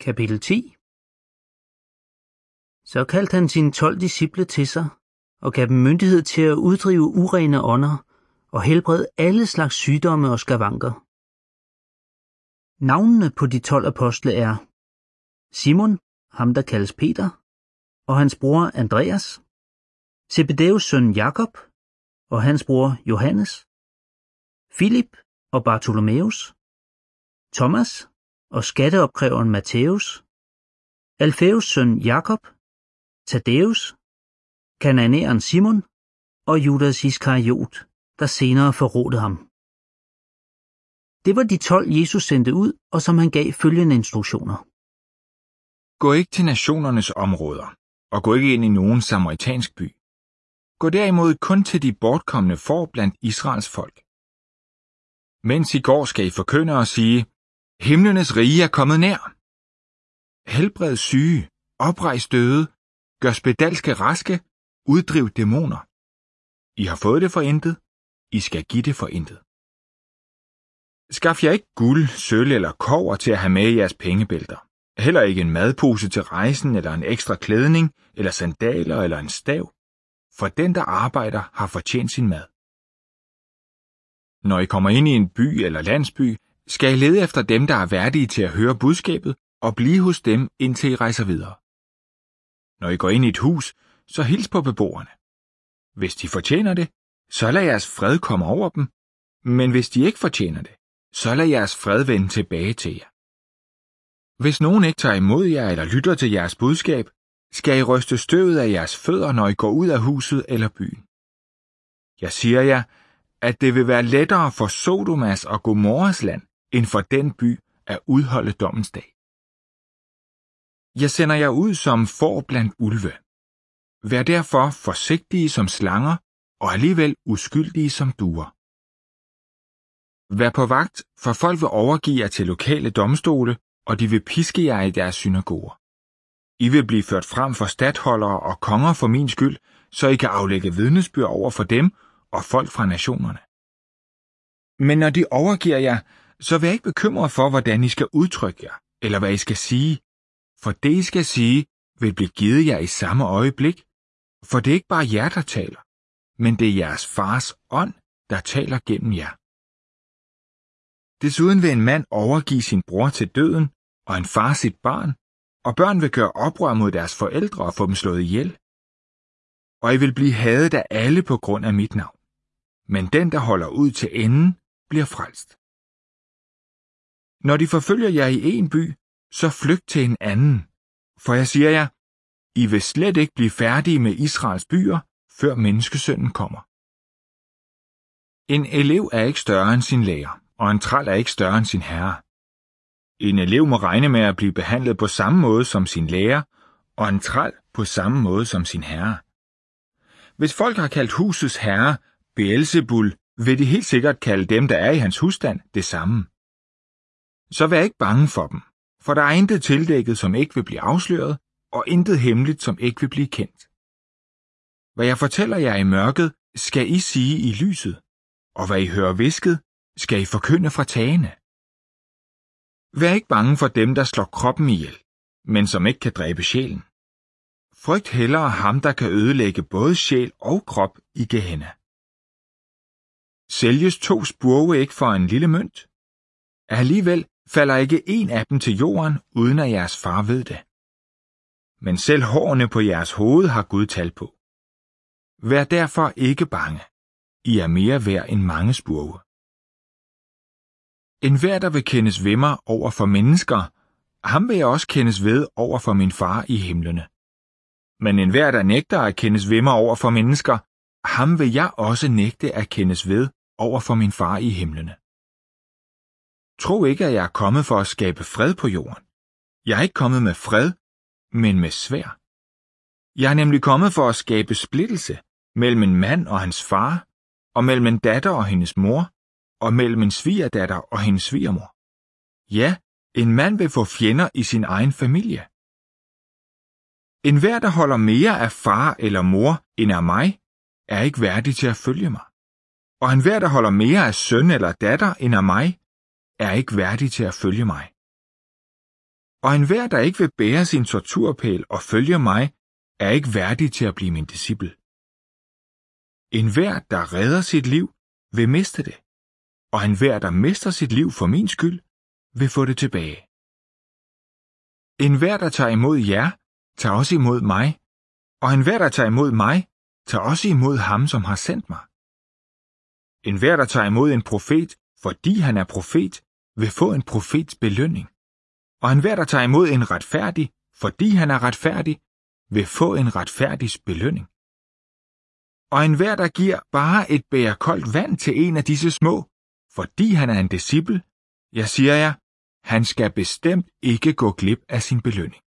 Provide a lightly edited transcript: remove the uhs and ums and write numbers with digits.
Kapitel 10. Så kaldte han sine 12 disciple til sig, og gav dem myndighed til at uddrive urene ånder og helbrede alle slags sygdomme og skavanker. Navnene på de 12 apostle er Simon, ham der kaldes Peter, og hans bror Andreas, Zebedæus søn Jakob og hans bror Johannes, Filip og Bartholomeus, Thomas og skatteopkræveren Matthæus, Alfæus søn Jakob, Tadæus, kananæeren Simon og Judas Iskariot, der senere forrådte ham. Det var de 12 Jesus sendte ud, og som han gav følgende instruktioner. Gå ikke til nationernes områder, og gå ikke ind i nogen samaritansk by. Gå derimod kun til de bortkomne får blandt Israels folk. Mens I går, skal I forkynde og sige, himlenes rige er kommet nær. Helbred syge, oprejs døde, gør spedalske raske, uddriv dæmoner. I har fået det for intet, I skal give det for intet. Skaff jer ikke guld, sølv eller kobber til at have med i jeres pengebælter. Heller ikke en madpose til rejsen, eller en ekstra klædning, eller sandaler eller en stav. For den, der arbejder, har fortjent sin mad. Når I kommer ind i en by eller landsby, skal I lede efter dem, der er værdige til at høre budskabet, og blive hos dem, indtil I rejser videre. Når I går ind i et hus, så hils på beboerne. Hvis de fortjener det, så lad jeres fred komme over dem, men hvis de ikke fortjener det, så lad jeres fred vende tilbage til jer. Hvis nogen ikke tager imod jer eller lytter til jeres budskab, skal I ryste støvet af jeres fødder, når I går ud af huset eller byen. Jeg siger jer, at det vil være lettere for Sodomas og Gomorras land, end for den by at udholde dommens dag. Jeg sender jer ud som får blandt ulve. Vær derfor forsigtige som slanger, og alligevel uskyldige som duer. Vær på vagt, for folk vil overgive jer til lokale domstole, og de vil piske jer i deres synagoger. I vil blive ført frem for statholdere og konger for min skyld, så I kan aflægge vidnesbyrd over for dem og folk fra nationerne. Men når de overgiver jer, så vær ikke bekymret for, hvordan I skal udtrykke jer, eller hvad I skal sige, for det I skal sige, vil blive givet jer i samme øjeblik, for det er ikke bare jer, der taler, men det er jeres fars ånd, der taler gennem jer. Desuden vil en mand overgive sin bror til døden, og en far sit barn, og børn vil gøre oprør mod deres forældre og få dem slået ihjel. Og I vil blive hadet af alle på grund af mit navn. Men den, der holder ud til enden, bliver frelst. Når de forfølger jer i en by, så flygt til en anden. For jeg siger jer, I vil slet ikke blive færdige med Israels byer, før menneskesønnen kommer. En elev er ikke større end sin lærer, og en træl er ikke større end sin herre. En elev må regne med at blive behandlet på samme måde som sin lærer, og en træl på samme måde som sin herre. Hvis folk har kaldt husets herre Beelzebul, vil de helt sikkert kalde dem, der er i hans husstand, det samme. Så vær ikke bange for dem, for der er intet tildækket, som ikke vil blive afsløret, og intet hemmeligt, som ikke vil blive kendt. Hvad jeg fortæller jer i mørket, skal I sige i lyset, og hvad I hører hvisket, skal I forkynde fra tagene. Vær ikke bange for dem, der slår kroppen ihjel, men som ikke kan dræbe sjælen. Frygt hellere ham, der kan ødelægge både sjæl og krop i Gehenna. Sælges 2 spurve ikke for en lille mønt? Alligevel falder ikke en af dem til jorden, uden at jeres far ved det. Men selv hårene på jeres hoved har Gud tal på. Vær derfor ikke bange. I er mere værd end mange spurve. Enhver, der vil kendes ved mig over for mennesker, ham vil jeg også kendes ved over for min far i himlene. Men enhver, der nægter at kendes ved mig over for mennesker, ham vil jeg også nægte at kendes ved over for min far i himlene. Tro ikke, at jeg er kommet for at skabe fred på jorden. Jeg er ikke kommet med fred, men med sværd. Jeg er nemlig kommet for at skabe splittelse mellem en mand og hans far, og mellem en datter og hendes mor, og mellem en svigerdatter og hendes svigermor. Ja, en mand vil få fjender i sin egen familie. Enhver, der holder mere af far eller mor end af mig, er ikke værdig til at følge mig. Og enhver, der holder mere af søn eller datter end af mig, er ikke værdig til at følge mig. Og enhver, der ikke vil bære sin torturpæl og følge mig, er ikke værdig til at blive min disciple. Enhver, der redder sit liv, vil miste det, og enhver, der mister sit liv for min skyld, vil få det tilbage. Enhver, der tager imod jer, tager også imod mig, og enhver, der tager imod mig, tager også imod ham, som har sendt mig. Enhver, der tager imod en profet, fordi han er profet, vil få en profets belønning. Og enhver, der tager imod en retfærdig, fordi han er retfærdig, vil få en retfærdigs belønning. Og enhver, der giver bare et bæger koldt vand til en af disse små, fordi han er en disciple, jeg siger jer, han skal bestemt ikke gå glip af sin belønning.